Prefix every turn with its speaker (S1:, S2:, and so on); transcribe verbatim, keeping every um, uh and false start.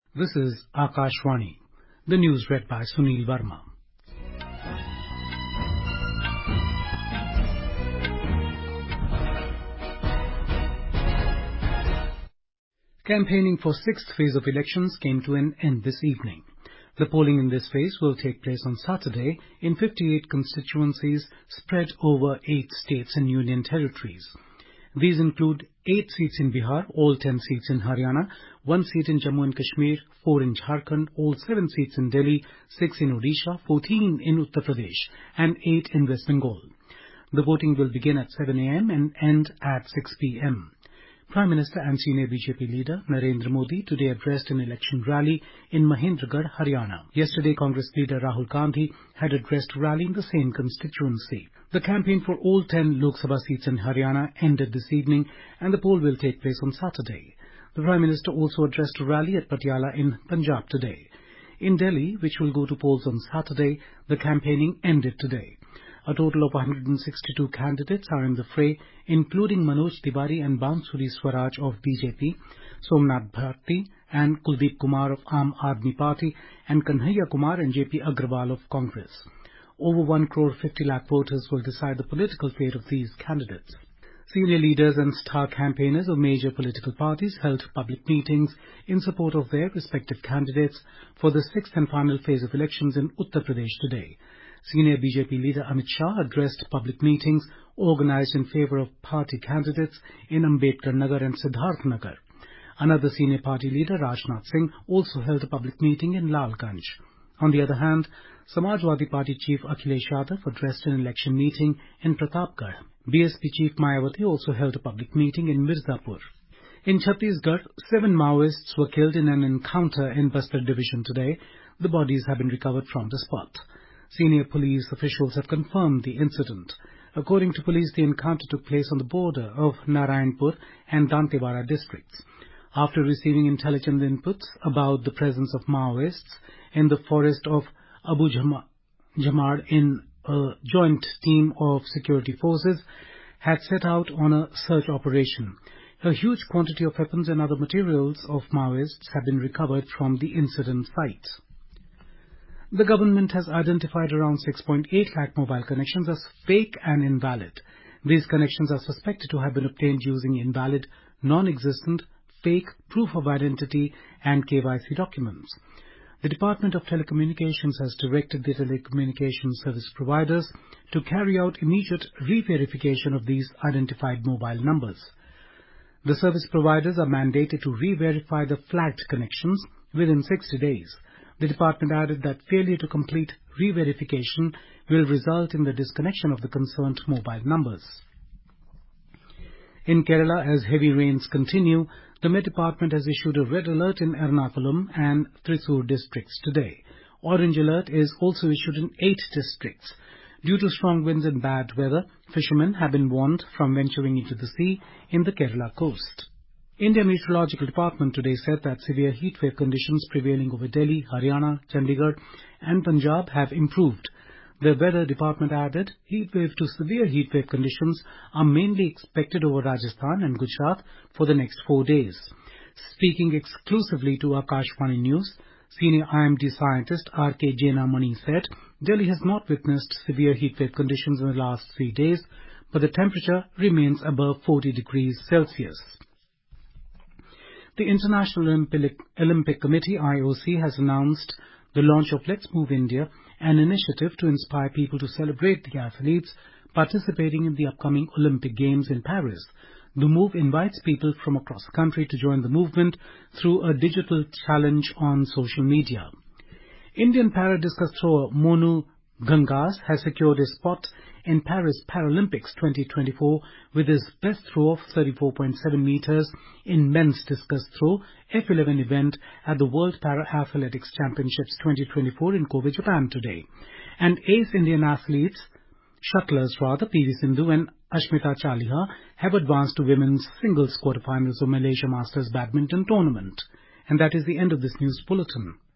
S1: This is Akashvani. The news read by Sunil Verma. Campaigning for sixth phase of elections came to an end this evening. The polling in this phase will take place on Saturday in fifty-eight constituencies spread over eight states and union territories. These include eight seats in Bihar, all ten seats in Haryana, one seat in Jammu and Kashmir, four in Jharkhand, all seven seats in Delhi, six in Odisha, fourteen in Uttar Pradesh, and eight in West Bengal. The voting will begin at seven a m and end at six p m Prime Minister and senior B J P leader Narendra Modi today addressed an election rally in Mahendragarh, Haryana. Yesterday, Congress leader Rahul Gandhi had addressed a rally in the same constituency. The campaign for all ten Lok Sabha seats in Haryana ended this evening, and the poll will take place on Saturday. The Prime Minister also addressed a rally at Patiala in Punjab today. In Delhi, which will go to polls on Saturday, the campaigning ended today. A total of one hundred sixty-two candidates are in the fray, including Manoj Tiwari and Bansuri Swaraj of B J P, Somnath Bharti and Kuldeep Kumar of Aam Aadmi Party, and Kanhaiya Kumar and J P Agrawal of Congress. Over one crore fifty lakh voters will decide the political fate of these candidates. Senior leaders and star campaigners of major political parties held public meetings in support of their respective candidates for the sixth and final phase of elections in Uttar Pradesh today. Senior B J P leader Amit Shah addressed public meetings organized in favor of party candidates in Ambedkar Nagar and Siddharth Nagar. Another senior party leader, Rajnath Singh, also held a public meeting in Lalganj. On the other hand, Samajwadi Party chief Akhilesh Yadav addressed an election meeting in Pratapgarh. B S P chief Mayawati also held a public meeting in Mirzapur. In Chhattisgarh, seven Maoists were killed in an encounter in Bastar division today. The bodies have been recovered from the spot. Senior police officials have confirmed the incident. According to police, the encounter took place on the border of Narayanpur and Dantewara districts. After receiving intelligence inputs about the presence of Maoists in the forest of Abu Jamad, in a joint team of security forces had set out on a search operation. A huge quantity of weapons and other materials of Maoists have been recovered from the incident site. The government has identified around six point eight lakh mobile connections as fake and invalid. These connections are suspected to have been obtained using invalid, non-existent, fake proof of identity and K Y C documents. The Department of Telecommunications has directed the telecommunications service providers to carry out immediate re-verification of these identified mobile numbers. The service providers are mandated to re-verify the flagged connections within sixty days. The department added that failure to complete re-verification will result in the disconnection of the concerned mobile numbers. In Kerala, as heavy rains continue, the Met Department has issued a red alert in Ernakulam and Thrissur districts today. Orange alert is also issued in eight districts. Due to strong winds and bad weather, fishermen have been warned from venturing into the sea in the Kerala coast. India Meteorological Department today said that severe heatwave conditions prevailing over Delhi, Haryana, Chandigarh and Punjab have improved. The Weather Department added, heatwave to severe heatwave conditions are mainly expected over Rajasthan and Gujarat for the next four days. Speaking exclusively to Akashvani News, senior I M D scientist R K Jainamani said, Delhi has not witnessed severe heatwave conditions in the last three days, but the temperature remains above forty degrees Celsius. The International Olympic, Olympic Committee I O C has announced the launch of Let's Move India, an initiative to inspire people to celebrate the athletes participating in the upcoming Olympic Games in Paris. The move invites people from across the country to join the movement through a digital challenge on social media. Indian para-discus thrower Monu Gangas has secured a spot in Paris Paralympics twenty twenty-four with his best throw of thirty-four point seven meters in men's discus throw F eleven event at the World Para-Athletics Championships twenty twenty-four in Kobe, Japan today. And ace Indian athletes, shuttlers rather, P V Sindhu and Ashmita Chaliha have advanced to women's singles quarterfinals of Malaysia Masters Badminton Tournament. And that is the end of this news bulletin.